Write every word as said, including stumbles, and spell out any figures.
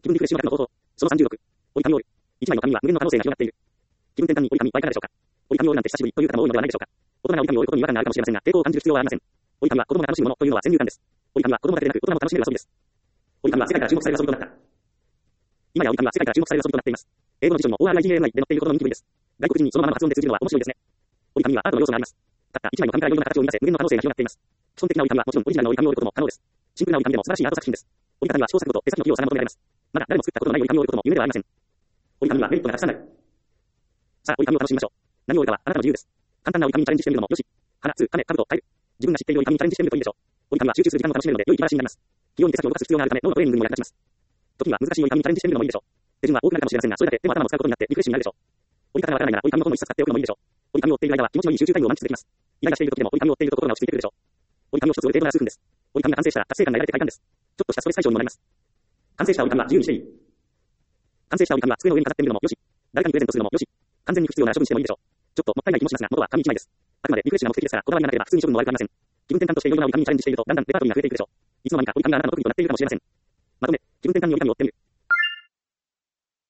気分リフレッシュ型の方法。そのさんじゅうろく。折り紙オール。一枚の紙は無限の可能性が広がっている。気分転換に折り紙はいかがでしょうか。折り紙オールなんて久しぶりという方も多いのではないでしょうか。大人が折り紙を折ることに違和感があるかもしれませんが、抵抗を感じる必要はありません。折り紙は子供が楽しむものというのは先入観です。折り紙は子供だけでなく大人も楽しめる遊びです。折り紙は世界から注目される遊びとなった。今や折り紙は世界から注目される遊びとなっています。英語の辞書にも オーアールアイジーエーエヌアイ で載っているほどの人気ぶりです。外国人にそのままの発音で通じるのは面白いですね。折り紙にはアートの要素があります。たった一枚の紙からいろんな形を生み出せ、無限の可能性が広がっています。基本的な折り紙はもちろんオリジナルな折り紙を折ることも可能です。シンプルな折り紙でも素晴らしいアート作品です。折り方には試行錯誤と手先の器用さが求められます。まだ誰も作ったことのない折り紙を折ることも夢ではありません。折り紙はメリットがたくさんある。さあ、折り紙を楽しみましょう。何を折るかはあなたの自由です。簡単な折り紙にチャレンジしてみるのもよし。花、つ、種、兜、タイル。自分が知っている折り紙にチャレンジしてみるといいでしょう。折り紙は集中する時間を楽しめるので良い気晴らしになります。器用に手先を動かす必要があるため脳のトレーニングにも役立ちます。時には難しい折り紙にチャレンジしてみるのもいいでしょう。手順は多くなるかもしれませんが、それだけ手も頭も使うことになってリフレッシュになるでしょう。折り方がわからないなら折り紙のことも一冊使っておくのもいいでしょう。折り紙を折っている間は気持ちのいい集中タイムを満喫できます。イライラしている時でも折り紙を折っていると心が落ち着いてくるでしょう。折り紙を一つ折る程度なら数分です。折り紙が完成したら達成感が得られて快感です。ちょっとしたストレス解消にもなります。完成した折り紙は自由にしていい。完成した折り紙は机の上に飾ってみるのもよし。誰かにプレゼントするのもよし。完全に不必要なら処分してもいいでしょう。ちょっともったいない気もしますが、元は紙一枚です。あくまでリフレッシュが目的ですから、こだわりがなければ普通に処分も悪くありません。気分転換としていろいろな折り紙にチャレンジしていると、だんだんレパートリーが増えていくでしょう。いつの間にか折り紙があなたの特技となっているかもしれません。まとめ、気分転換に折り紙を折ってみる。